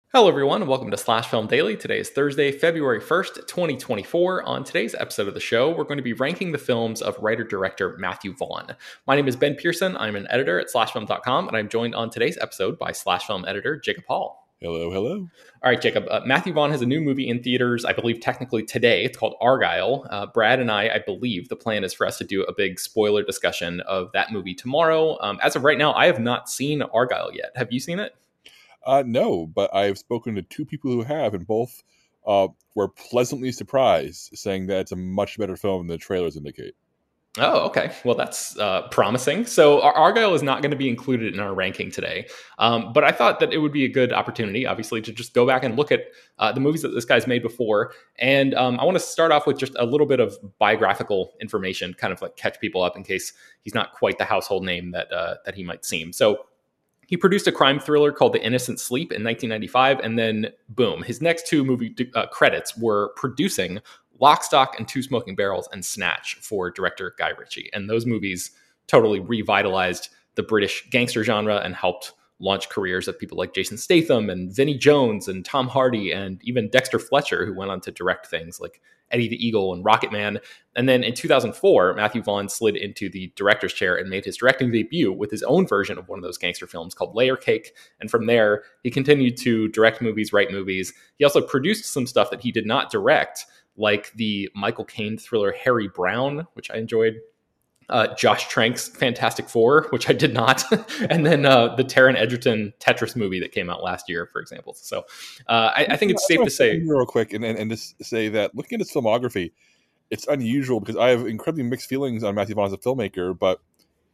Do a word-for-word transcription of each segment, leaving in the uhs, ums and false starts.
Hello, everyone, and welcome to Slash Film Daily. Today is Thursday, February first, twenty twenty-four. On today's episode of the show, we're going to be ranking the films of writer-director Matthew Vaughn. My name is Ben Pearson. I'm an editor at slash film dot com, and I'm joined on today's episode by Slash Film editor Jacob Hall. Hello, hello. All right, Jacob. Uh, Matthew Vaughn has a new movie in theaters, I believe technically today. It's called Argylle. Uh, Brad and I, I believe the plan is for us to do a big spoiler discussion of that movie tomorrow. Um, as of right now, I have not seen Argylle yet. Have you seen it? Uh, no, but I've spoken to two people who have, and both uh, were pleasantly surprised, saying that it's a much better film than the trailers indicate. Oh, okay. Well, that's uh, promising. So Ar- Argylle is not going to be included in our ranking today. Um, but I thought that it would be a good opportunity, obviously, to just go back and look at uh, the movies that this guy's made before. And um, I want to start off with just a little bit of biographical information, kind of like catch people up in case he's not quite the household name that uh, that he might seem. So he produced a crime thriller called The Innocent Sleep in nineteen ninety-five, and then boom, his next two movie uh, credits were producing Lock, Stock, and Two Smoking Barrels and Snatch for director Guy Ritchie. And those movies totally revitalized the British gangster genre and helped launch careers of people like Jason Statham and Vinnie Jones and Tom Hardy and even Dexter Fletcher, who went on to direct things like Eddie the Eagle and Rocket Man. And then in two thousand four, Matthew Vaughn slid into the director's chair and made his directing debut with his own version of one of those gangster films called Layer Cake. And from there, he continued to direct movies, write movies. He also produced some stuff that he did not direct, like the Michael Caine thriller Harry Brown, which I enjoyed. Uh, Josh Trank's Fantastic Four, which I did not, and then uh, the Taron Egerton Tetris movie that came out last year, for example. So uh, I, I think it's safe to say, real quick, and, and and just say that looking at his filmography, it's unusual because I have incredibly mixed feelings on Matthew Vaughn as a filmmaker. But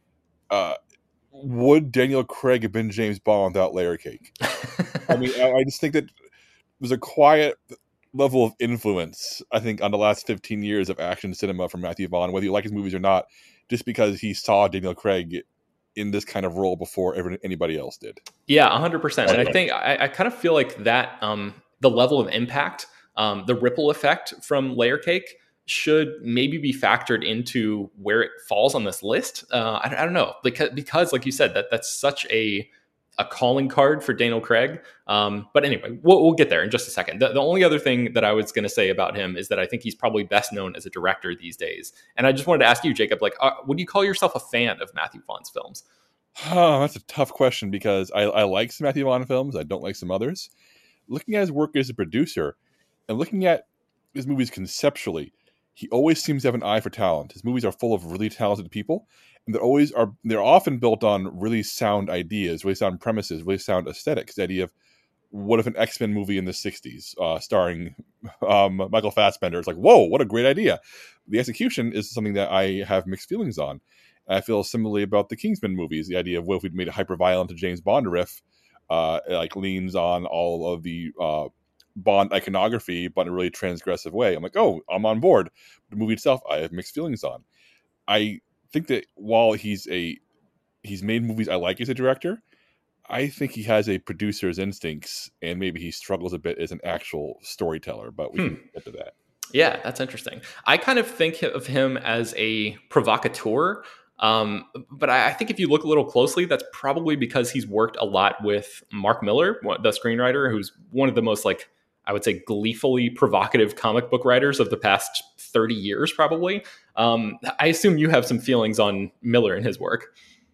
uh, would Daniel Craig have been James Bond without Layer Cake? I mean, I, I just think that there's a quiet level of influence, I think, on the last fifteen years of action cinema from Matthew Vaughn, whether you like his movies or not, just because he saw Daniel Craig in this kind of role before ever, anybody else did. Yeah, one hundred percent. And I think I, I kind of feel like that um, the level of impact, um, the ripple effect from Layer Cake should maybe be factored into where it falls on this list. Uh, I, I don't know, because, because like you said, that that's such a a calling card for Daniel Craig. Um, but anyway, we'll, we'll get there in just a second. The, the only other thing that I was going to say about him is that I think he's probably best known as a director these days. And I just wanted to ask you, Jacob, like, uh, would you call yourself a fan of Matthew Vaughn's films? Oh, that's a tough question because I, I like some Matthew Vaughn films. I don't like some others. Looking at his work as a producer and looking at his movies conceptually, he always seems to have an eye for talent. His movies are full of really talented people, and they're always are they're often built on really sound ideas, really sound premises, really sound aesthetics. The idea of what if an X-Men movie in the sixties uh, starring um, Michael Fassbender? It's like, whoa, what a great idea. The execution is something that I have mixed feelings on. I feel similarly about the Kingsman movies. The idea of what if we'd made a hyper-violent James Bond riff, uh, like leans on all of the uh, Bond iconography, but in a really transgressive way. I'm like, oh, I'm on board. The movie itself, I have mixed feelings on. I think that while he's a he's made movies I like as a director, I think he has a producer's instincts, and maybe he struggles a bit as an actual storyteller. But we hmm. can get to that. Yeah, that's interesting. I kind of think of him as a provocateur. Um, but I, I think if you look a little closely, that's probably because he's worked a lot with Mark Millar, the screenwriter, who's one of the most, like, I would say, gleefully provocative comic book writers of the past thirty years, probably. Um, I assume you have some feelings on Millar and his work.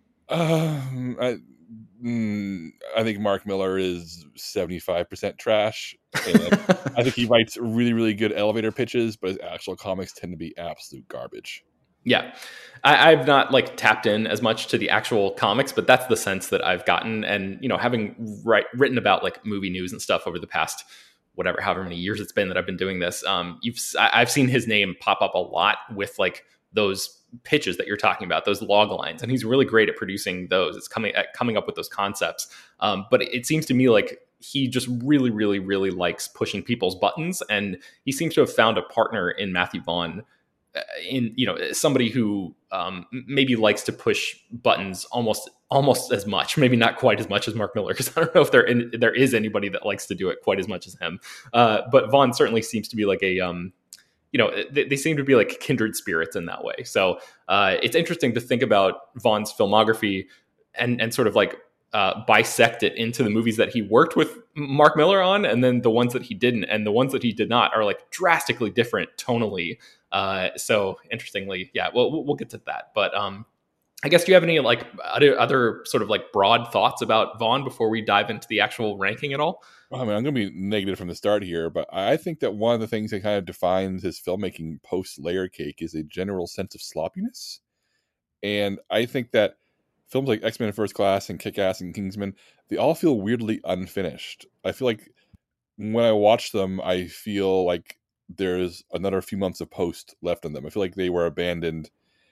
Um, I, mm, I think Mark Millar is seventy-five percent trash. And I think he writes really, really good elevator pitches, but his actual comics tend to be absolute garbage. Yeah, I, I've not like tapped in as much to the actual comics, but that's the sense that I've gotten. And, you know, having write, written about like movie news and stuff over the past whatever, however many years it's been that I've been doing this, um, you've I've seen his name pop up a lot with like those pitches that you're talking about, those log lines, and he's really great at producing those. It's coming at coming up with those concepts. Um, but it, it seems to me like he just really, really, really likes pushing people's buttons, and he seems to have found a partner in Matthew Vaughn, in, you know, somebody who um, maybe likes to push buttons almost almost as much, maybe not quite as much as Mark Millar, because I don't know if there in, there is anybody that likes to do it quite as much as him. Uh, but Vaughn certainly seems to be like a, um, you know, they, they seem to be like kindred spirits in that way. So uh, it's interesting to think about Vaughn's filmography and and sort of like uh, bisect it into the movies that he worked with Mark Miller on, and then the ones that he didn't, and the ones that he did not are like drastically different tonally. Uh, so interestingly, yeah, well, we'll we'll get to that. But um, I guess, do you have any like other, other sort of like broad thoughts about Vaughn before we dive into the actual ranking at all? Well, I mean, I'm going to be negative from the start here, but I think that one of the things that kind of defines his filmmaking post Layer Cake is a general sense of sloppiness. And I think that films like X-Men First Class and Kick-Ass and Kingsman, they all feel weirdly unfinished. I feel like when I watch them, I feel like there's another few months of post left on them. I feel like they were abandoned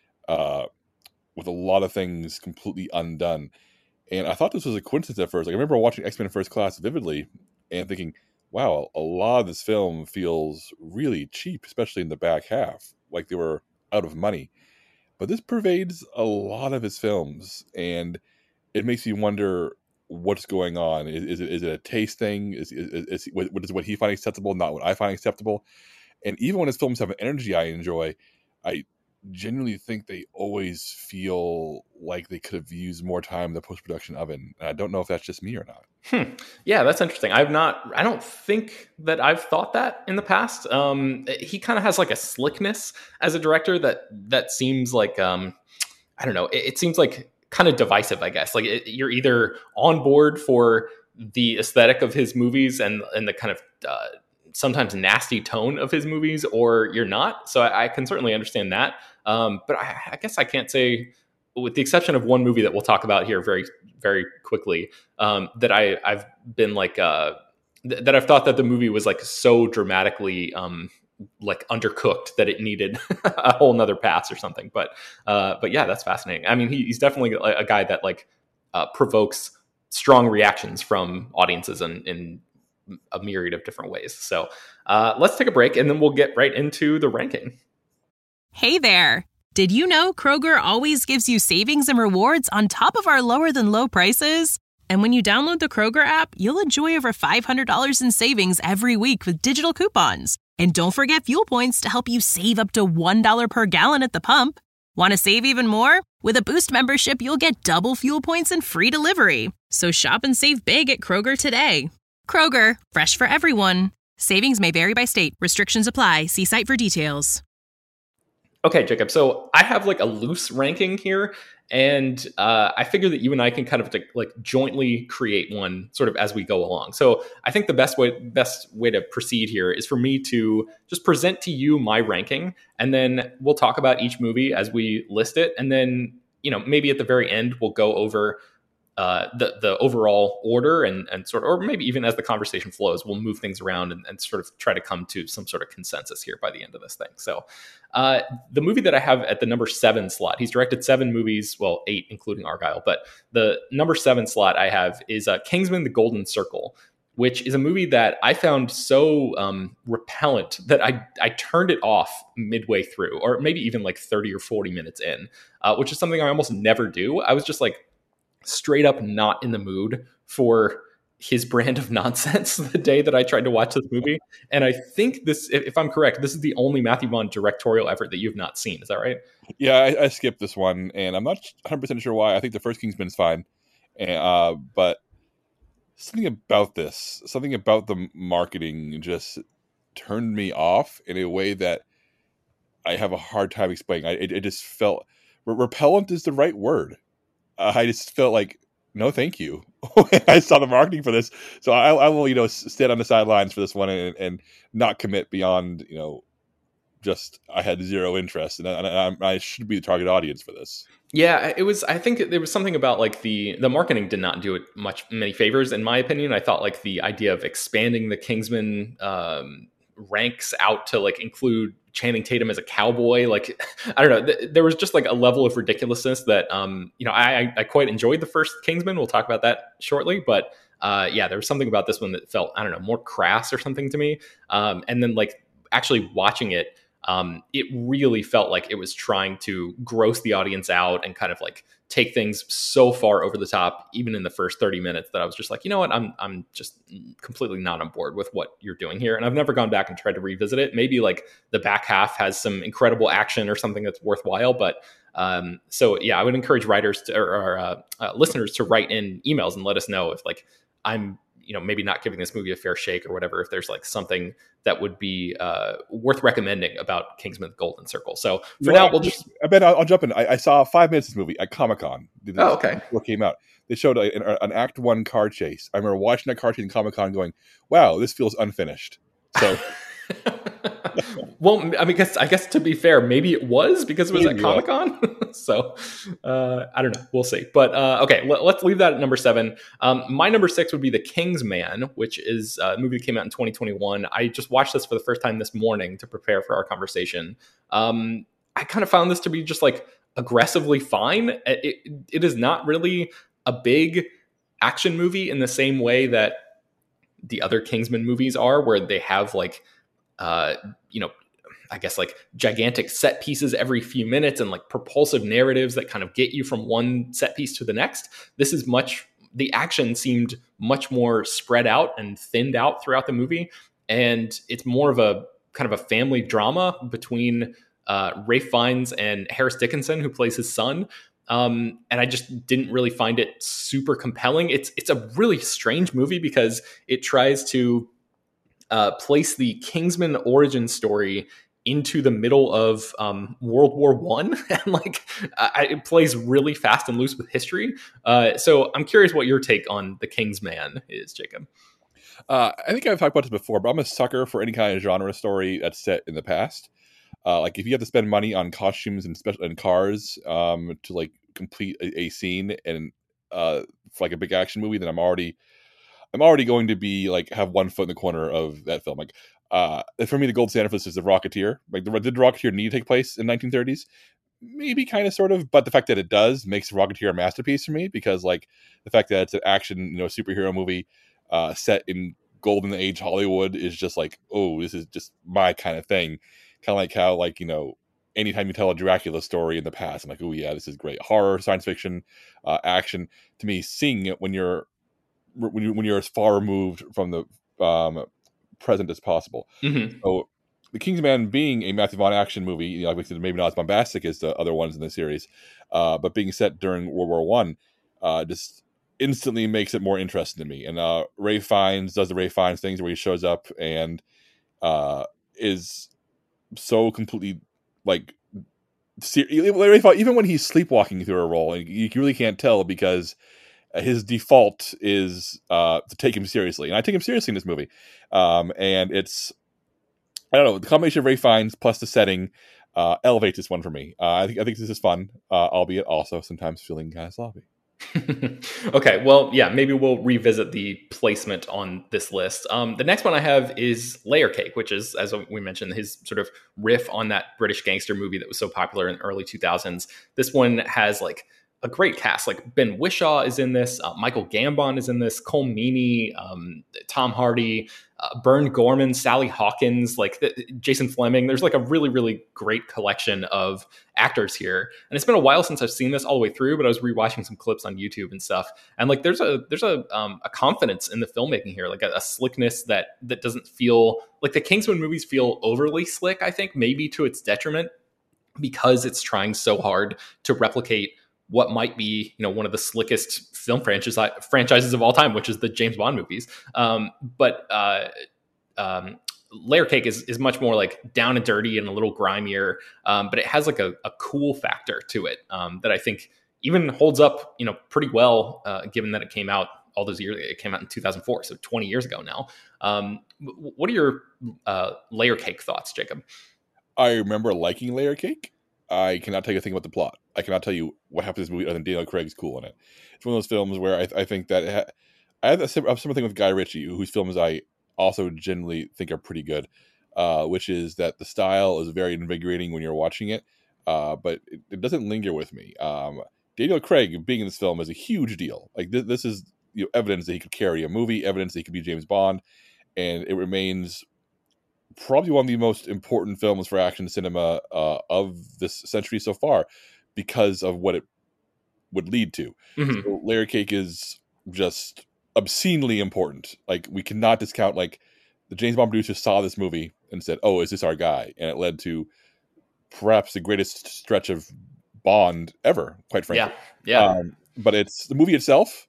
uh, with a lot of things completely undone. And I thought this was a coincidence at first. Like, I remember watching X-Men First Class vividly and thinking, wow, a lot of this film feels really cheap, especially in the back half, like they were out of money. But this pervades a lot of his films, and it makes you wonder what's going on. Is, is it is it a taste thing? Is, is, is, what is what he finds acceptable, not what I find acceptable? And even when his films have an energy I enjoy, I genuinely think they always feel like they could have used more time in the post-production oven. And I don't know if that's just me or not. Hmm. Yeah, that's interesting. I've not, I don't think that I've thought that in the past. Um, he kind of has like a slickness as a director that, that seems like, um, I don't know, it, it seems like kind of divisive, I guess. Like it, you're either on board for the aesthetic of his movies and, and the kind of, uh, sometimes nasty tone of his movies, or you're not. So I, I can certainly understand that. Um, but I, I guess I can't say, with the exception of one movie that we'll talk about here very, very quickly, um, that I, I've been like, uh, th- that I've thought that the movie was like so dramatically, um, like undercooked that it needed a whole nother pass or something. But, uh, but yeah, that's fascinating. I mean, he, he's definitely a, a guy that like, uh, provokes strong reactions from audiences in, in a myriad of different ways. So, uh, let's take a break and then we'll get right into the ranking. Hey there. Did you know Kroger always gives you savings and rewards on top of our lower than low prices? And when you download the Kroger app, you'll enjoy over five hundred dollars in savings every week with digital coupons. And don't forget fuel points to help you save up to one dollar per gallon at the pump. Want to save even more? With a Boost membership, you'll get double fuel points and free delivery. So shop and save big at Kroger today. Kroger, fresh for everyone. Savings may vary by state. Restrictions apply. See site for details. Okay, Jacob. So I have like a loose ranking here, and uh, I figure that you and I can kind of like jointly create one sort of as we go along. So I think the best way best way to proceed here is for me to just present to you my ranking, and then we'll talk about each movie as we list it, and then, you know, maybe at the very end we'll go over uh, the the overall order and and sort of, or maybe even as the conversation flows, we'll move things around and, and sort of try to come to some sort of consensus here by the end of this thing. So uh, the movie that I have at the number seven slot, he's directed seven movies, well, eight, including Argylle, but the number seven slot I have is uh, Kingsman: The Golden Circle, which is a movie that I found so um, repellent that I, I turned it off midway through, or maybe even like thirty or forty minutes in, uh, which is something I almost never do. I was just like, straight up not in the mood for his brand of nonsense the day that I tried to watch this movie. And I think this, if I'm correct, this is the only Matthew Vaughn directorial effort that you've not seen. Is that right? Yeah, I, I skipped this one, and I'm not one hundred percent sure why. I think the first Kingsman is fine. And, uh, but something about this, something about the marketing just turned me off in a way that I have a hard time explaining. I, it, it just felt, repellent is the right word. Uh, I just felt like, no, thank you. I saw the marketing for this, so I, I will, you know, stand on the sidelines for this one and, and not commit beyond, you know, just I had zero interest, and I, I, I should be the target audience for this. Yeah, it was. I think there was something about like the the marketing did not do it much many favors, in my opinion. I thought like the idea of expanding the Kingsman um, ranks out to like include Channing Tatum as a cowboy, like, I don't know, th- there was just like a level of ridiculousness that, um, you know, I, I quite enjoyed the first Kingsman. We'll talk about that shortly, but uh, yeah, there was something about this one that felt, I don't know, more crass or something to me. Um, and then like actually watching it, um, it really felt like it was trying to gross the audience out and kind of like take things so far over the top, even in the first thirty minutes, that I was just like, you know what, I'm I'm just completely not on board with what you're doing here. And I've never gone back and tried to revisit it. Maybe like the back half has some incredible action or something that's worthwhile. But um, so yeah, I would encourage writers to, or, or uh, uh, listeners to write in emails and let us know if like I'm, you know, maybe not giving this movie a fair shake or whatever, if there's like something that would be uh, worth recommending about Kingsman Golden Circle. So for well, now, we'll just... I bet I'll, I'll jump in. I, I saw five minutes of this movie at Comic-Con. Oh, okay. What came out. They showed a, an, an Act One car chase. I remember watching that car chase in Comic-Con going, wow, this feels unfinished. So... Well, I mean, guess, I guess to be fair, maybe it was because it was maybe at Comic-Con. So uh, I don't know. We'll see. But uh, okay, let, let's leave that at number seven. Um, my number six would be The King's Man, which is a movie that came out in twenty twenty-one. I just watched this for the first time this morning to prepare for our conversation. Um, I kind of found this to be just like aggressively fine. It, it is not really a big action movie in the same way that the other Kingsman movies are, where they have like, uh, you know, I guess like gigantic set pieces every few minutes and like propulsive narratives that kind of get you from one set piece to the next. This is much, the action seemed much more spread out and thinned out throughout the movie. And it's more of a kind of a family drama between uh, Ralph Fiennes and Harris Dickinson, who plays his son. Um, and I just didn't really find it super compelling. It's, it's a really strange movie because it tries to uh, place the Kingsman origin story into the middle of um, World War One, and like I, it plays really fast and loose with history. Uh, so I'm curious what your take on The King's Man is, Jacob. Uh, I think I've talked about this before, but I'm a sucker for any kind of genre story that's set in the past. Uh, like if you have to spend money on costumes and special and cars um, to like complete a, a scene and uh, for like a big action movie, then I'm already I'm already going to be like have one foot in the corner of that film. Like. Uh, for me, the gold standard for this is The Rocketeer. Like, the, did The Rocketeer need to take place in nineteen thirties? Maybe, kind of, sort of. But the fact that it does makes The Rocketeer a masterpiece for me, because, like, the fact that it's an action, you know, superhero movie uh, set in golden age Hollywood is just like, oh, this is just my kind of thing. Kind of like how, like, you know, anytime you tell a Dracula story in the past, I'm like, oh yeah, this is great. Horror, science fiction, uh, action. To me, seeing it when you're when you when you're as far removed from the um, present as possible. Mm-hmm. So The King's Man being a Matthew Vaughn action movie, you know, obviously maybe not as bombastic as the other ones in the series, uh, but being set during World War One, uh, just instantly makes it more interesting to me. And uh, Ralph Fiennes does the Ralph Fiennes things where he shows up and uh, is so completely like ser- even when he's sleepwalking through a role, you really can't tell because his default is uh, to take him seriously, and I take him seriously in this movie. Um, and it's, I don't know, the combination of Ralph Fiennes plus the setting uh, elevates this one for me. Uh, I think I think this is fun, uh, albeit also sometimes feeling kind of sloppy. Okay, well, yeah, maybe we'll revisit the placement on this list. Um, the next one I have is Layer Cake, which is, as we mentioned, his sort of riff on that British gangster movie that was so popular in the early two thousands. This one has like a great cast. Like Ben Whishaw is in this, uh, Michael Gambon is in this, Cole Meany, um, Tom Hardy, uh, Bern Gorman, Sally Hawkins, like the, Jason Fleming. There's like a really, really great collection of actors here. And it's been a while since I've seen this all the way through, but I was rewatching some clips on YouTube and stuff. And like, there's a, there's a, um, a confidence in the filmmaking here, like a, a slickness that, that doesn't feel like the Kingsman movies feel overly slick, I think, maybe to its detriment, because it's trying so hard to replicate what might be, you know, one of the slickest film franchise, franchises of all time, which is the James Bond movies. Um, but uh, um, Layer Cake is is much more like down and dirty and a little grimier, um, but it has like a, a cool factor to it um, that I think even holds up, you know, pretty well, uh, given that it came out all those years. It came out in two thousand four, so twenty years ago now. Um, what are your uh, Layer Cake thoughts, Jacob? I remember liking Layer Cake. I cannot tell you a thing about the plot. I cannot tell you what happens in this movie other than Daniel Craig's cool in it. It's one of those films where I, I think that it ha- I have a similar thing with Guy Ritchie, whose films I also generally think are pretty good, uh, which is that the style is very invigorating when you're watching it, uh, but it, it doesn't linger with me. Um, Daniel Craig being in this film is a huge deal. Like th- this is you know, evidence that he could carry a movie, evidence that he could be James Bond, and it remains probably one of the most important films for action cinema uh, of this century so far, because of what it would lead to. Mhm. So layer cake is just obscenely important. Like, we cannot discount, like, the James Bond producers saw this movie and said, oh, is this our guy? And it led to perhaps the greatest stretch of Bond ever, quite frankly. Yeah, yeah. Um, but it's the movie itself,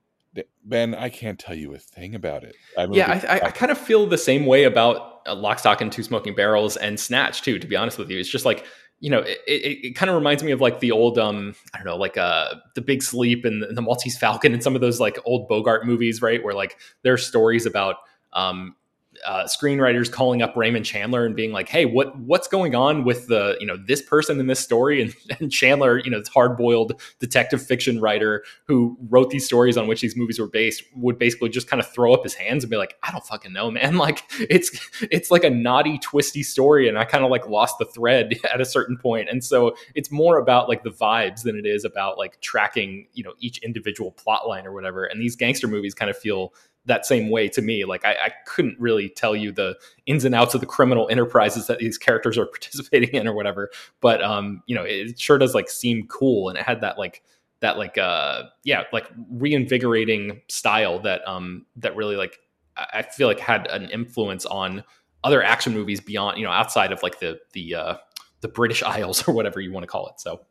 Ben, I can't tell you a thing about it. I yeah, I, I, I kind of feel the same way about uh, Lock, Stock, and Two Smoking Barrels and Snatch too, to be honest with you. It's just like, you know, it, it, it kind of reminds me of like the old, um, I don't know, like uh, The Big Sleep and the, and the Maltese Falcon and some of those like old Bogart movies, right? Where like there are stories about um, uh, screenwriters calling up Raymond Chandler and being like, hey, what what's going on with the, you know, this person in this story? And, and Chandler, you know, this hard-boiled detective fiction writer who wrote these stories on which these movies were based, would basically just kind of throw up his hands and be like, I don't fucking know, man. Like it's it's like a knotty, twisty story, and I kind of like lost the thread at a certain point. And so it's more about like the vibes than it is about like tracking, you know, each individual plot line or whatever. And these gangster movies kind of feel that same way to me. Like I, I couldn't really tell you the ins and outs of the criminal enterprises that these characters are participating in or whatever, but um you know, it sure does like seem cool, and it had that like that like uh yeah like reinvigorating style that um that really like I feel like had an influence on other action movies beyond, you know, outside of like the the uh the British Isles or whatever you want to call it. So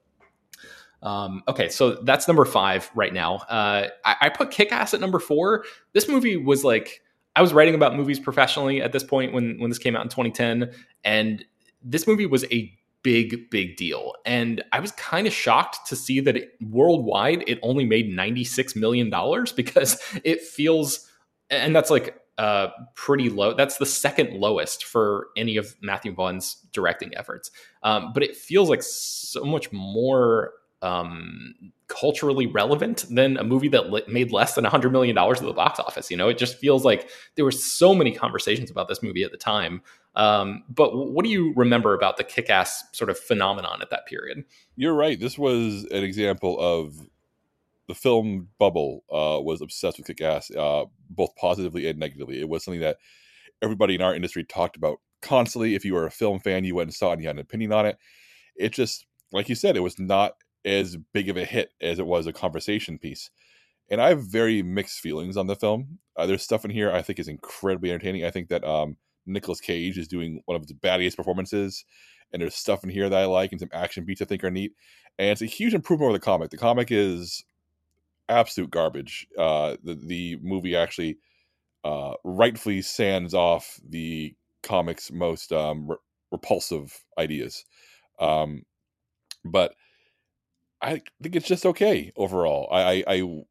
Um, okay, so that's number five right now. Uh, I, I put Kick-Ass at number four. This movie was like, I was writing about movies professionally at this point when, when this came out in twenty ten, and this movie was a big, big deal. And I was kind of shocked to see that it, worldwide, it only made ninety-six million dollars, because it feels, and that's like uh, pretty low. That's the second lowest for any of Matthew Vaughn's directing efforts. Um, but it feels like so much more um culturally relevant than a movie that li- made less than one hundred million dollars at the box office. You know, it just feels like there were so many conversations about this movie at the time. Um, but w- what do you remember about the Kick-Ass sort of phenomenon at that period? You're right. This was an example of the film bubble uh, was obsessed with Kick-Ass, uh, both positively and negatively. It was something that everybody in our industry talked about constantly. If you were a film fan, you went and saw it and you had an opinion on it. It just, like you said, it was not as big of a hit as it was a conversation piece. And I have very mixed feelings on the film. Uh, there's stuff in here I think is incredibly entertaining. I think that um, Nicolas Cage is doing one of his baddest performances. And there's stuff in here that I like, and some action beats I think are neat. And it's a huge improvement over the comic. The comic is absolute garbage. Uh, the, the movie actually uh, rightfully sands off the comic's most um, re- repulsive ideas. Um, but I think it's just okay overall. I, I, I,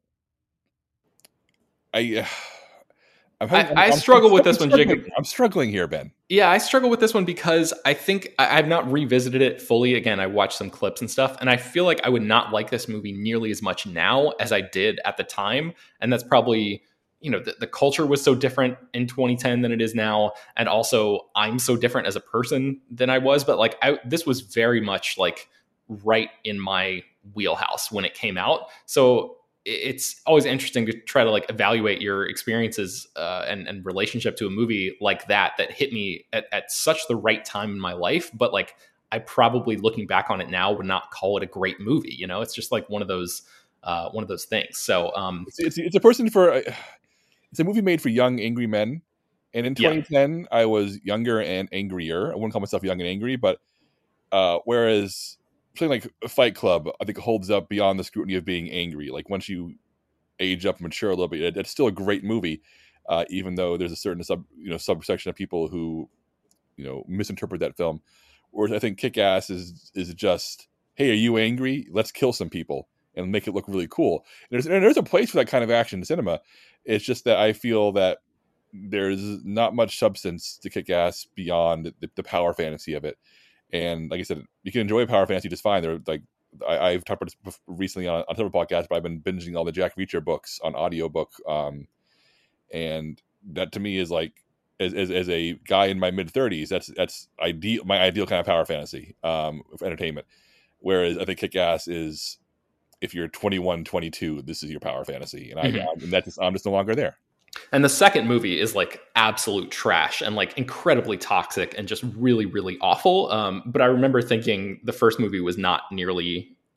I, I'm having, I, I I'm, struggle I'm, with this one, struggling. Jig. I'm struggling here, Ben. Yeah, I struggle with this one because I think I, I've not revisited it fully. Again, I watched some clips and stuff, and I feel like I would not like this movie nearly as much now as I did at the time. And that's probably, you know, the, the culture was so different in twenty ten than it is now. And also I'm so different as a person than I was. But like, I, this was very much like right in my wheelhouse when it came out. So it's always interesting to try to like evaluate your experiences uh, and, and relationship to a movie like that, that hit me at, at such the right time in my life. But like, I probably, looking back on it now, would not call it a great movie. You know, it's just like one of those, uh, one of those things. So um, it's, it's, it's a person for, it's a movie made for young, angry men. And in twenty ten, yeah. I was younger and angrier. I wouldn't call myself young and angry, but uh, whereas something like Fight Club, I think, holds up beyond the scrutiny of being angry. Like, once you age up and mature a little bit, it, it's still a great movie, uh, even though there's a certain sub, you know, subsection of people who, you know, misinterpret that film. Whereas I think Kick-Ass is is just, hey, are you angry? Let's kill some people and make it look really cool. And there's and there's a place for that kind of action in cinema. It's just that I feel that there's not much substance to Kick-Ass beyond the, the power fantasy of it. And like I said, you can enjoy power fantasy just fine. They're like, I, I've talked about this recently on, on several podcasts, but I've been binging all the Jack Reacher books on audiobook. Um, and that to me is like, as, as, as a guy in my mid thirties, that's, that's ideal, my ideal kind of power fantasy, um, of entertainment. Whereas I think Kick-Ass is, if you're twenty-one, twenty-two, this is your power fantasy. And I, mm-hmm. and that's just, I'm just no longer there. And the second movie is like absolute trash and like incredibly toxic and just really, really awful. Um, but I remember thinking the first movie was not nearly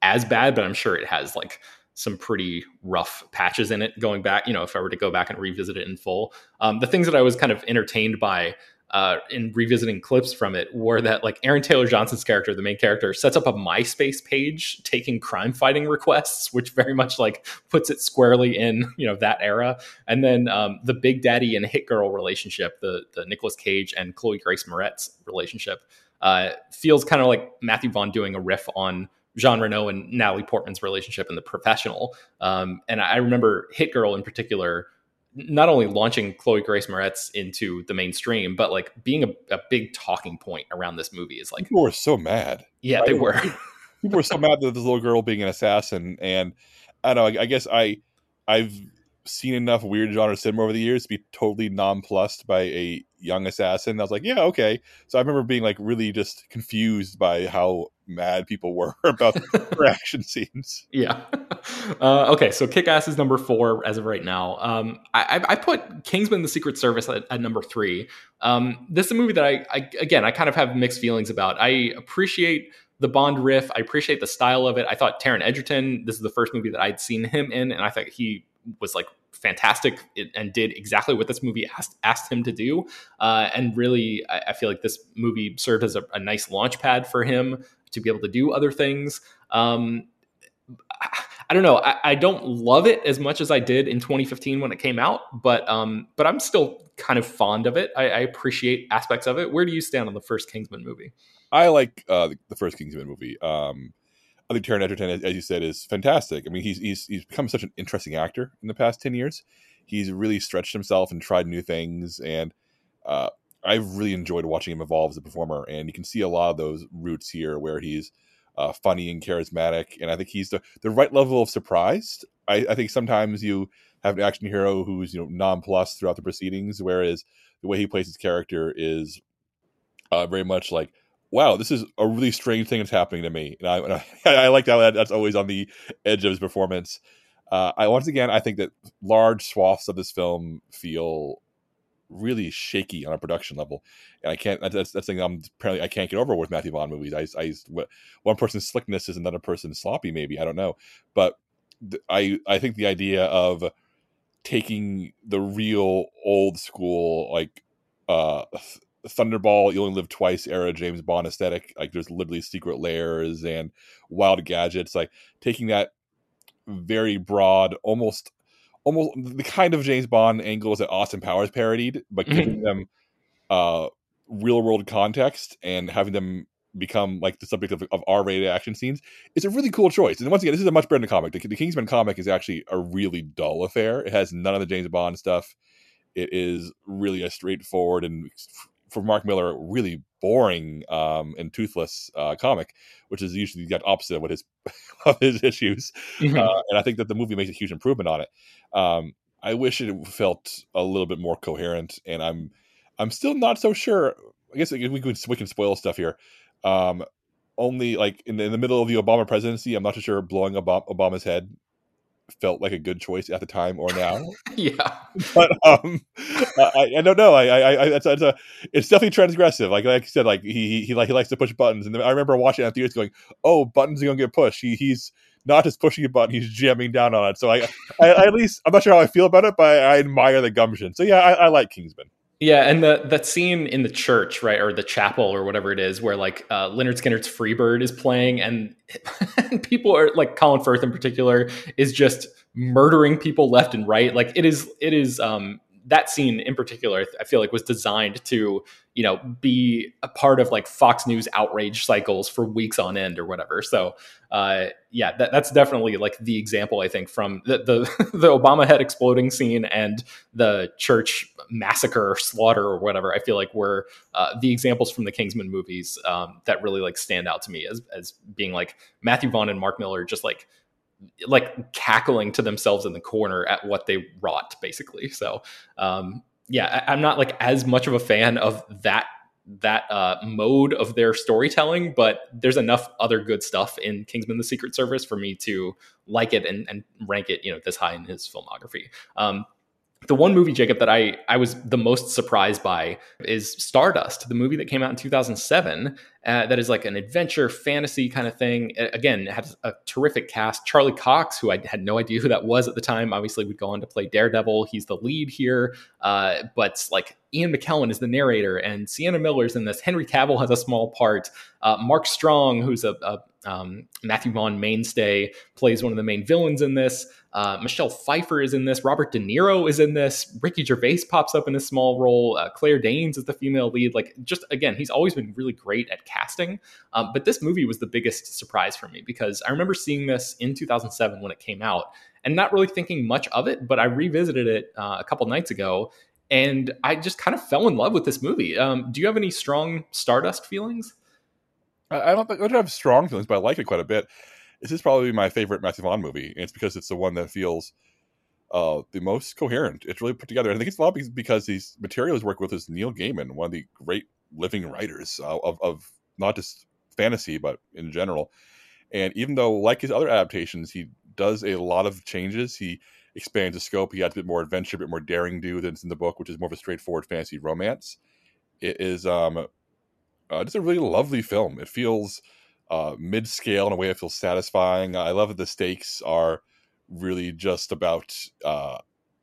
as bad, but I'm sure it has like some pretty rough patches in it going back, you know, if I were to go back and revisit it in full. Um, the things that I was kind of entertained by uh, in revisiting clips from it were that like Aaron Taylor Johnson's character, the main character, sets up a MySpace page taking crime fighting requests, which very much like puts it squarely in, you know, that era. And then um, the Big Daddy and Hit Girl relationship, the, the Nicolas Cage and Chloe Grace Moretz relationship, uh, feels kind of like Matthew Vaughn doing a riff on Jean Reno and Natalie Portman's relationship in The Professional. Um, and I remember Hit Girl in particular, not only launching Chloe Grace Moretz into the mainstream, but like being a, a big talking point around this movie is like, people were so mad. Yeah, they were. People were so mad that this little girl being an assassin. And I don't know, I, I guess I, I've seen enough weird genre cinema over the years to be totally nonplussed by a young assassin. I was like, yeah, okay. So I remember being like really just confused by how mad people were about the action scenes. Yeah. Uh, okay, so Kick-Ass is number four as of right now. Um, I, I put Kingsman: The Secret Service at, at number three. Um, this is a movie that I, I, again, I kind of have mixed feelings about. I appreciate the Bond riff. I appreciate the style of it. I thought Taron Egerton, this is the first movie that I'd seen him in, and I thought he was like fantastic and did exactly what this movie asked asked him to do. Uh, and really, I, I feel like this movie served as a, a nice launch pad for him to be able to do other things. Um, I, I don't know. I, I don't love it as much as I did in twenty fifteen when it came out, but um, but I'm still kind of fond of it. I, I appreciate aspects of it. Where do you stand on the first Kingsman movie? I like uh, the, the first Kingsman movie. Um, I think Taron Egerton, as, as you said, is fantastic. I mean, he's he's he's become such an interesting actor in the past ten years. He's really stretched himself and tried new things, and uh, I've really enjoyed watching him evolve as a performer. And you can see a lot of those roots here, where he's uh, funny and charismatic, and I think he's the the right level of surprised. I, I think sometimes you have an action hero who's, you know, nonplussed throughout the proceedings, whereas the way he plays his character is uh, very much like, wow, this is a really strange thing that's happening to me. And I, and I, I like how that, that's always on the edge of his performance. Uh, I once again, I think that large swaths of this film feel really shaky on a production level, and I can't. That's that's something I'm apparently I can't get over with Matthew Vaughn movies. I, I one person's slickness is another person's sloppy. Maybe I don't know, but th- I I think the idea of taking the real old school like uh Thunderball, You Only Live Twice era James Bond aesthetic, like there's literally secret layers and wild gadgets, like taking that very broad, almost almost the kind of James Bond angles that Austin Powers parodied, but giving them uh real world context and having them become like the subject of, of R-rated action scenes. It's a really cool choice. And once again, this is a much better than comic. The, the Kingsman comic is actually a really dull affair. It has none of the James Bond stuff. It is really a straightforward and, for Mark Miller, really boring um, and toothless uh, comic, which is usually the opposite of what his of his issues. Mm-hmm. Uh, and I think that the movie makes a huge improvement on it. Um, I wish it felt a little bit more coherent, and I'm I'm still not so sure. I guess we can we can spoil stuff here. Um, only like in the, in the middle of the Obama presidency, I'm not so sure blowing Obama, Obama's head felt like a good choice at the time or now. Yeah, but um, I, I don't know. I, I, I it's, it's a, it's definitely transgressive. Like, like I said, like he, he, like he likes to push buttons, and I remember watching it at the theaters, going, "Oh, buttons are gonna get pushed." He, he's not just pushing a button; he's jamming down on it. So I, I, I at least I'm not sure how I feel about it, but I, I admire the gumption. So yeah, I, I like Kingsman. Yeah, and the that scene in the church, right, or the chapel, or whatever it is, where like uh, Leonard Skinner's Freebird is playing, and, and people are like Colin Firth in particular is just murdering people left and right. Like it is, it is. Um, that scene in particular, I feel like was designed to, you know, be a part of like Fox News outrage cycles for weeks on end or whatever. So, uh, yeah, that, that's definitely like the example, I think, from the, the, the Obama head exploding scene and the church massacre or slaughter or whatever. I feel like were uh, the examples from the Kingsman movies um, that really like stand out to me as, as being like Matthew Vaughn and Mark Miller just like, like cackling to themselves in the corner at what they wrought, basically. So, um, yeah, I, I'm not like as much of a fan of that that uh, mode of their storytelling, but there's enough other good stuff in Kingsman: The Secret Service for me to like it and, and rank it, you know, this high in his filmography. Um, the one movie, Jacob, that I, I was the most surprised by is Stardust, the movie that came out in two thousand seven. uh, that is like an adventure fantasy kind of thing. Again, it has a terrific cast. Charlie Cox, who I had no idea who that was at the time, obviously would go on to play Daredevil. He's the lead here, uh, but like Ian McKellen is the narrator, and Sienna Miller's in this. Henry Cavill has a small part. Uh, Mark Strong, who's a, a um, Matthew Vaughn mainstay, plays one of the main villains in this. Uh, Michelle Pfeiffer is in this. Robert De Niro is in this. Ricky Gervais pops up in a small role. Uh, Claire Danes is the female lead. Like, just again, he's always been really great at casting. Um, but this movie was the biggest surprise for me because I remember seeing this in two thousand seven when it came out and not really thinking much of it. But I revisited it uh, a couple nights ago, and I just kind of fell in love with this movie. Um, do you have any strong Stardust feelings? I don't think I don't have strong feelings, but I like it quite a bit. This is probably my favorite Matthew Vaughn movie, and it's because it's the one that feels uh, the most coherent. It's really put together. And I think it's a lot because these materials work with is Neil Gaiman, one of the great living writers uh, of, of not just fantasy, but in general. And even though, like his other adaptations, he does a lot of changes. He expands the scope. He adds a bit more adventure, a bit more daring do than's in the book, which is more of a straightforward fantasy romance. It is um, uh, just a really lovely film. It feels uh, mid-scale in a way that feels satisfying. I love that the stakes are really just about uh,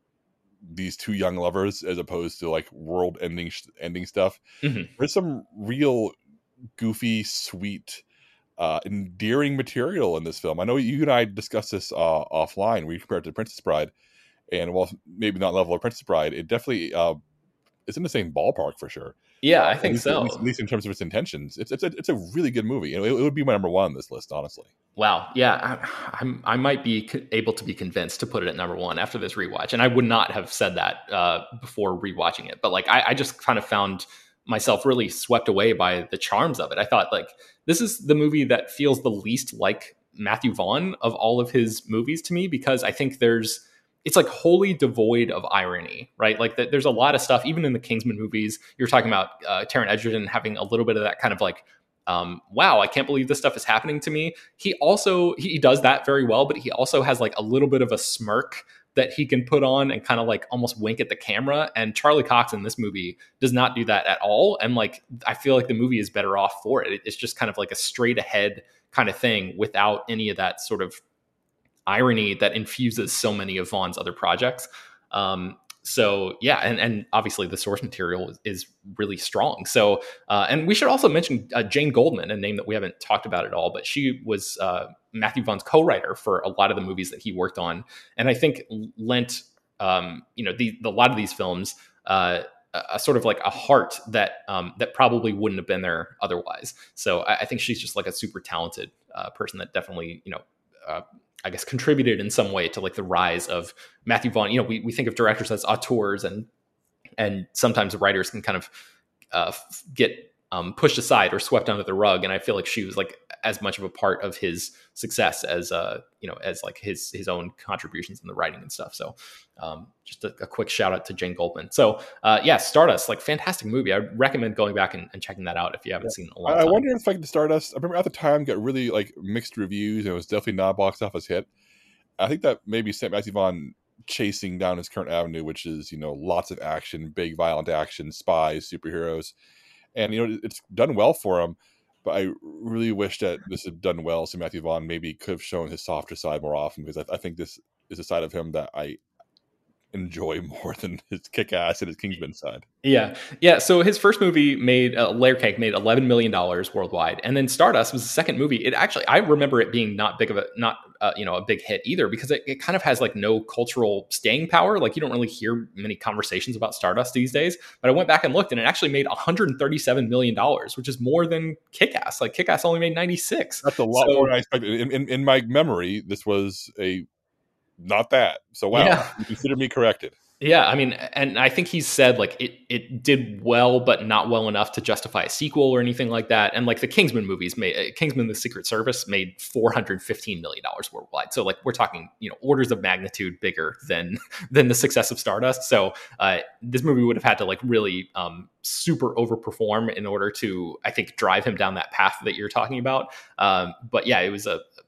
these two young lovers as opposed to like world-ending ending stuff. Mm-hmm. There's some real goofy, sweet, uh, endearing material in this film. I know you and I discussed this uh, offline. We compared it to Princess Bride, and while maybe not level of Princess Bride, it definitely uh, is in the same ballpark for sure. Yeah, I think at least, so. At least, at least in terms of its intentions, it's it's a, it's a really good movie. It, it would be my number one on this list, honestly. Wow, yeah, I, I'm I might be able to be convinced to put it at number one after this rewatch, and I would not have said that uh, before rewatching it. But like, I, I just kind of found myself really swept away by the charms of it. I thought like this is the movie that feels the least like Matthew Vaughn of all of his movies to me, because I think there's it's like wholly devoid of irony, right? Like th- there's a lot of stuff, even in the Kingsman movies. You're talking about uh, Taron Egerton having a little bit of that kind of like, um, wow, I can't believe this stuff is happening to me. He also, he, he does that very well, but he also has like a little bit of a smirk that he can put on and kind of like almost wink at the camera. And Charlie Cox in this movie does not do that at all. And like, I feel like the movie is better off for it. It's just kind of like a straight ahead kind of thing without any of that sort of irony that infuses so many of Vaughn's other projects. Um, so yeah, and, and obviously the source material is, is really strong. So, uh, and we should also mention uh, Jane Goldman, a name that we haven't talked about at all, but she was uh, Matthew Vaughn's co-writer for a lot of the movies that he worked on. And I think lent, um, you know, the, the, a lot of these films, uh, a sort of like a heart that um, that probably wouldn't have been there otherwise. So I, I think she's just like a super talented uh, person that definitely, you know, uh, I guess contributed in some way to like the rise of Matthew Vaughn. You know, we, we think of directors as auteurs, and and sometimes writers can kind of uh, get um, pushed aside or swept under the rug. And I feel like she was like as much of a part of his success as uh, you know, as like his his own contributions in the writing and stuff. So um, just a, a quick shout out to Jane Goldman. So uh, yeah, Stardust, like fantastic movie. I recommend going back and, and checking that out if you haven't yeah. seen it in a long I, time. I wonder if like the Stardust, I remember at the time got really like mixed reviews, and it was definitely not a box office hit. I think that maybe sent Matthew Vaughn chasing down his current avenue, which is, you know, lots of action, big violent action, spies, superheroes. And, you know, it's done well for him, but I really wish that this had done well. So Matthew Vaughn maybe could have shown his softer side more often, because I, I think this is a side of him that I enjoy more than his kick-ass and his Kingsman side. Yeah. Yeah. So his first movie made, uh, Layer Cake made eleven million dollars worldwide. And then Stardust was the second movie. It actually, I remember it being not big of a, not, uh, you know, a big hit either, because it, it kind of has like no cultural staying power. Like you don't really hear many conversations about Stardust these days, but I went back and looked, and it actually made one hundred thirty-seven million dollars, which is more than Kick-Ass. Like Kick-Ass only made ninety-six. That's a lot so, more than I expected. In, in, in my memory, this was a, not that. So wow, yeah. You consider me corrected. Yeah, I mean, and I think he's said like it it did well, but not well enough to justify a sequel or anything like that. And like the Kingsman movies made, Kingsman: The Secret Service made four hundred fifteen million dollars worldwide. So like we're talking, you know, orders of magnitude bigger than than the success of Stardust. So uh, this movie would have had to like really um, super overperform in order to, I think, drive him down that path that you're talking about. Um, but yeah, it was a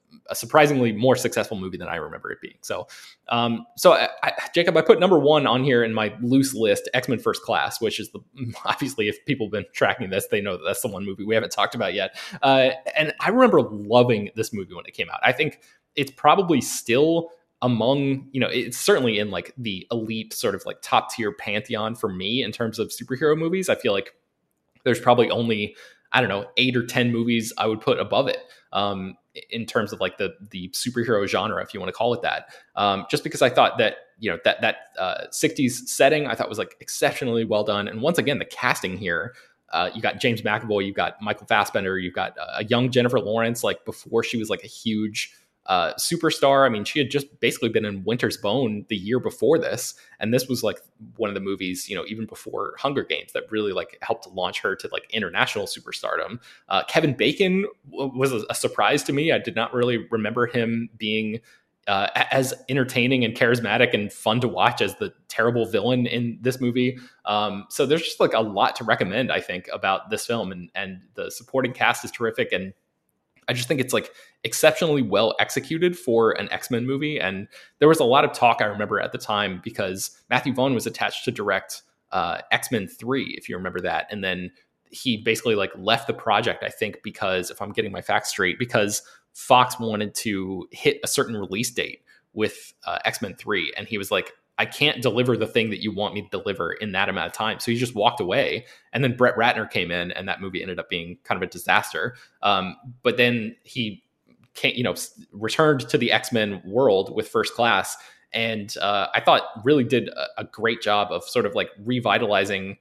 a surprisingly more successful movie than I remember it being. So, um, so I, I, Jacob, I put number one on here in my loose list, X-Men First Class, which is the, obviously, if people have been tracking this, they know that that's the one movie we haven't talked about yet. Uh, and I remember loving this movie when it came out. I think it's probably still among, you know, it's certainly in like the elite sort of like top tier pantheon for me in terms of superhero movies. I feel like there's probably only, I don't know, eight or ten movies I would put above it. Um, in terms of like the the superhero genre, if you want to call it that, um, just because I thought that, you know, that that uh, sixties setting I thought was like exceptionally well done. And once again, the casting here, uh, you got James McAvoy, you've got Michael Fassbender, you've got a young Jennifer Lawrence, like before she was like a huge uh, superstar. I mean, she had just basically been in Winter's Bone the year before this. And this was like one of the movies, you know, even before Hunger Games that really like helped launch her to like international superstardom. Uh, Kevin Bacon w- was a, a surprise to me. I did not really remember him being uh, as entertaining and charismatic and fun to watch as the terrible villain in this movie. Um, so there's just like a lot to recommend, I think, about this film, and, and the supporting cast is terrific. And I just think it's like exceptionally well executed for an X-Men movie. And there was a lot of talk, I remember at the time, because Matthew Vaughn was attached to direct uh, X-Men three, if you remember that. And then he basically like left the project, I think, because, if I'm getting my facts straight, because Fox wanted to hit a certain release date with uh, X-Men three. And he was like, I can't deliver the thing that you want me to deliver in that amount of time. So he just walked away. And then Brett Ratner came in, and that movie ended up being kind of a disaster. Um, but then he came, you know, returned to the X-Men world with First Class. And uh, I thought really did a, a great job of sort of like revitalizing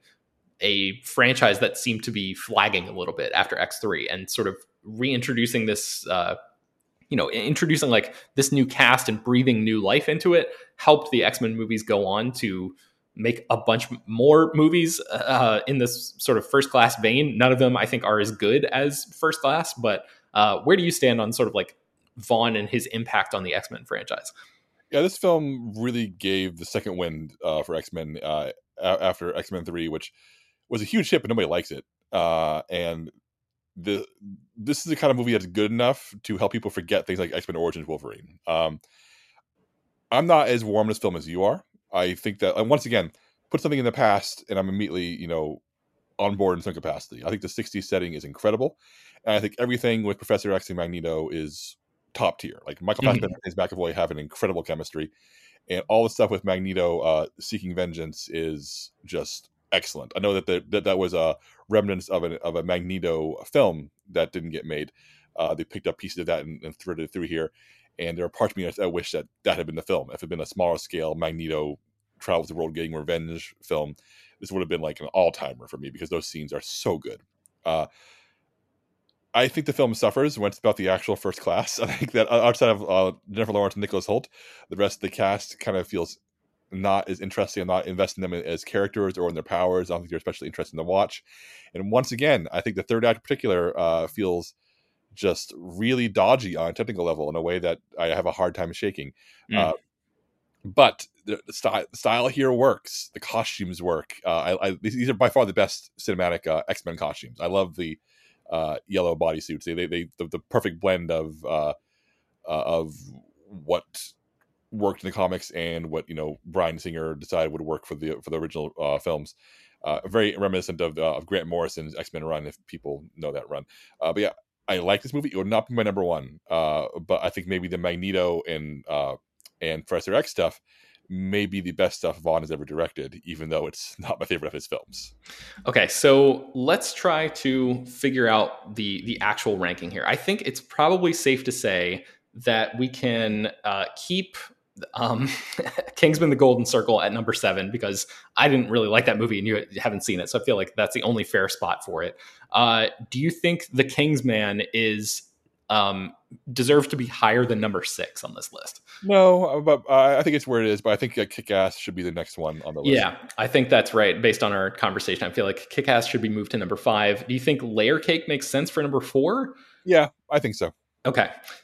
a franchise that seemed to be flagging a little bit after X three, and sort of reintroducing this, uh, you know, introducing like this new cast and breathing new life into it, helped the X-Men movies go on to make a bunch more movies uh, in this sort of First Class vein. None of them, I think, are as good as First Class, but uh, where do you stand on sort of like Vaughn and his impact on the X-Men franchise? Yeah, this film really gave the second wind uh, for X-Men uh, after X-Men three, which was a huge hit, but nobody likes it. Uh, and the this is the kind of movie that's good enough to help people forget things like X-Men Origins Wolverine. Um, I'm not as warm to this film as you are. I think that, and once again, put something in the past, and I'm immediately, you know, on board in some capacity. I think the sixties setting is incredible, and I think everything with Professor X and Magneto is top tier. Like Michael Fassbender and James McAvoy have an incredible chemistry, and all the stuff with Magneto uh, seeking vengeance is just excellent. I know that the, that that was a remnants of a of a Magneto film that didn't get made. Uh, they picked up pieces of that and, and threaded it through here. And there are parts of me that I wish that that had been the film. If it had been a smaller scale Magneto travels the world getting revenge film, this would have been like an all timer for me, because those scenes are so good. Uh, I think the film suffers when it's about the actual First Class. I think that outside of uh, Jennifer Lawrence and Nicholas Hoult, the rest of the cast kind of feels not as interesting. I'm not investing in them as characters or in their powers. I don't think they're especially interesting to watch. And once again, I think the third act in particular uh, feels just really dodgy on a technical level in a way that I have a hard time shaking. Mm. Uh, but the, the, style, the style here works. The costumes work. Uh, I, I, these are by far the best cinematic uh, X-Men costumes. I love the uh, yellow bodysuits. They, they, they the, the perfect blend of uh, uh, of what worked in the comics and what, you know, Bryan Singer decided would work for the for the original uh, films. Uh, very reminiscent of, uh, of Grant Morrison's X-Men run, if people know that run. Uh, but yeah, I like this movie. It would not be my number one, uh, but I think maybe the Magneto and uh, and Professor X stuff may be the best stuff Vaughn has ever directed, even though it's not my favorite of his films. Okay, so let's try to figure out the the actual ranking here. I think it's probably safe to say that we can uh, keep um, Kingsman: The Golden Circle at number seven, because I didn't really like that movie and you haven't seen it. So I feel like that's the only fair spot for it. Uh, do you think The Kingsman is um, deserves to be higher than number six on this list? No, but uh, I think it's where it is. But I think uh, Kick-Ass should be the next one on the list. Yeah, I think that's right. Based on our conversation, I feel like Kick-Ass should be moved to number five. Do you think Layer Cake makes sense for number four? Yeah, I think so. Okay.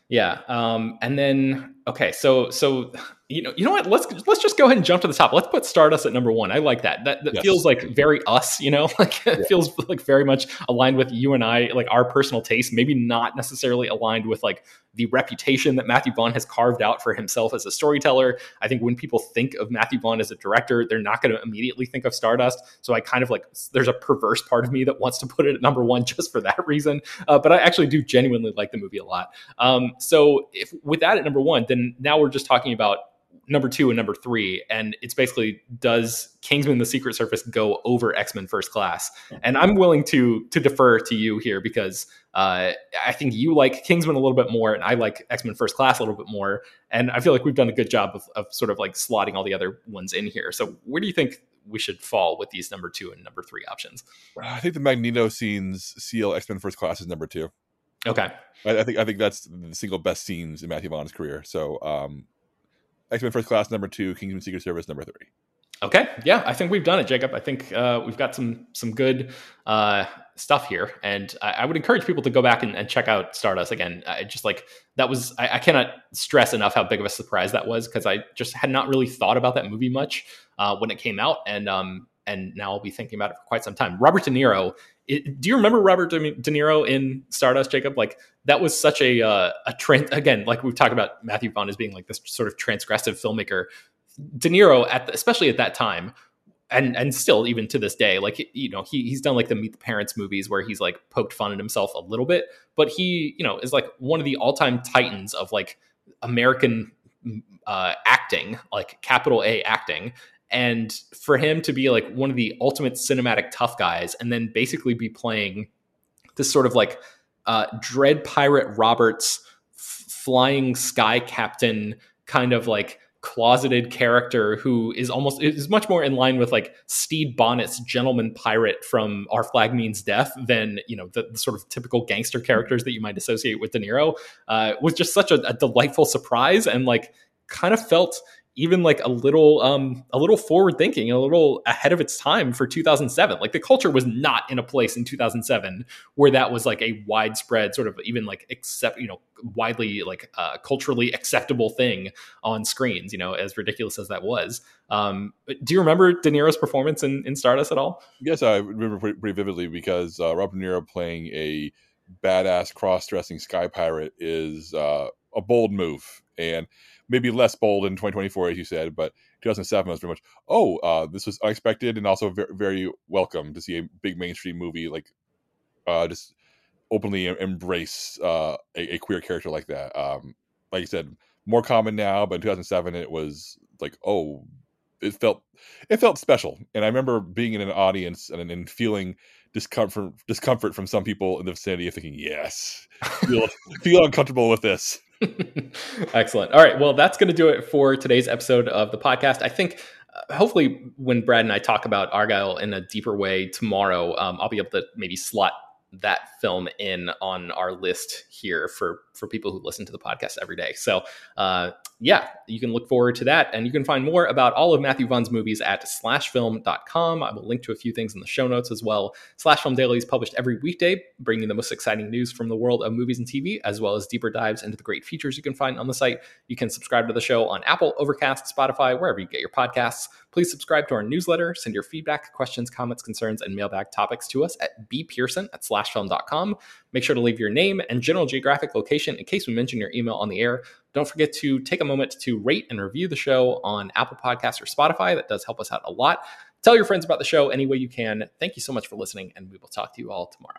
Yeah. Um, and then, okay, so so you know, you know what? Let's let's just go ahead and jump to the top. Let's put Stardust at number one. I like that. That, that Yes. feels like very us. You know, like it Yeah. feels like very much aligned with you and I, like our personal taste. Maybe not necessarily aligned with like the reputation that Matthew Vaughn has carved out for himself as a storyteller. I think when people think of Matthew Vaughn as a director, they're not going to immediately think of Stardust. So I kind of like, there's a perverse part of me that wants to put it at number one just for that reason. Uh, but I actually do genuinely like the movie a lot. Um, so if with that at number one, then now we're just talking about number two and number three. And it's basically, does Kingsman: The Secret Service go over X-Men First Class? And I'm willing to to defer to you here because uh, I think you like Kingsman a little bit more and I like X-Men First Class a little bit more. And I feel like we've done a good job of, of sort of like slotting all the other ones in here. So where do you think we should fall with these number two and number three options? I think the Magneto scenes seal X-Men First Class as number two. Okay. I, I think I think that's the single best scenes in Matthew Vaughn's career. So um, X-Men First Class number two, Kingsman: Secret Service number three. Okay. Yeah, I think we've done it, Jacob. I think uh, we've got some some good uh, stuff here. And I, I would encourage people to go back and, and check out Stardust again. I just like, that was, I, I cannot stress enough how big of a surprise that was because I just had not really thought about that movie much uh, when it came out. And um, and now I'll be thinking about it for quite some time. Robert De Niro. It, do you remember Robert De, De Niro in Stardust, Jacob? Like that was such a uh, a trend. Again, like we've talked about Matthew Vaughn as being like this sort of transgressive filmmaker. De Niro, at the, especially at that time, and and still even to this day, like you know, he he's done like the Meet the Parents movies where he's like poked fun at himself a little bit, but he you know is like one of the all time titans of like American uh, acting, like capital A acting. And for him to be like one of the ultimate cinematic tough guys and then basically be playing this sort of like uh, Dread Pirate Roberts f- flying sky captain kind of like closeted character who is almost is much more in line with like Stede Bonnet's gentleman pirate from Our Flag Means Death than, you know, the, the sort of typical gangster characters that you might associate with De Niro, uh, was just such a, a delightful surprise and like kind of felt even like a little, um, a little forward thinking, a little ahead of its time for two thousand seven. Like the culture was not in a place in two thousand seven where that was like a widespread sort of even like accept, you know, widely like uh, culturally acceptable thing on screens, you know, as ridiculous as that was. Um, do you remember De Niro's performance in, in Stardust at all? Yes, I remember pretty, pretty vividly because uh, Robert De Niro playing a badass cross-dressing sky pirate is uh, a bold move. And maybe less bold in twenty twenty-four, as you said, but two thousand seven was very much, oh, uh, this was unexpected and also very, very welcome to see a big mainstream movie like uh, just openly embrace uh, a, a queer character like that. Um, like you said, more common now, but in two thousand seven it was like, oh, it felt it felt special. And I remember being in an audience and, and feeling discomfort discomfort from some people in the vicinity of thinking, yes, feel, feel uncomfortable with this. Excellent. All right. Well, that's going to do it for today's episode of the podcast. I think uh, hopefully when Brad and I talk about Argylle in a deeper way tomorrow, um, I'll be able to maybe slot that film in on our list here for, for people who listen to the podcast every day. So uh, yeah, you can look forward to that. And you can find more about all of Matthew Vaughn's movies at slash film dot com. I will link to a few things in the show notes as well. Slash Film Daily is published every weekday, bringing the most exciting news from the world of movies and T V, as well as deeper dives into the great features you can find on the site. You can subscribe to the show on Apple, Overcast, Spotify, wherever you get your podcasts. Please subscribe to our newsletter, send your feedback, questions, comments, concerns, and mailbag topics to us at bpearson at slash film dot com. Make sure to leave your name and general geographic location in case we mention your email on the air. Don't forget to take a moment to rate and review the show on Apple Podcasts or Spotify. That does help us out a lot. Tell your friends about the show any way you can. Thank you so much for listening, and we will talk to you all tomorrow.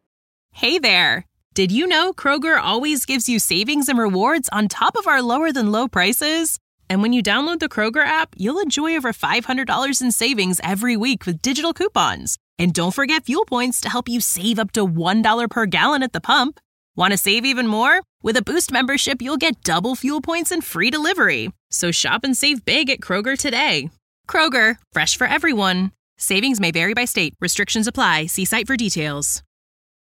Hey there. Did you know Kroger always gives you savings and rewards on top of our lower than low prices? And when you download the Kroger app, you'll enjoy over five hundred dollars in savings every week with digital coupons. And don't forget fuel points to help you save up to one dollar per gallon at the pump. Want to save even more? With a Boost membership, you'll get double fuel points and free delivery. So shop and save big at Kroger today. Kroger, fresh for everyone. Savings may vary by state. Restrictions apply. See site for details.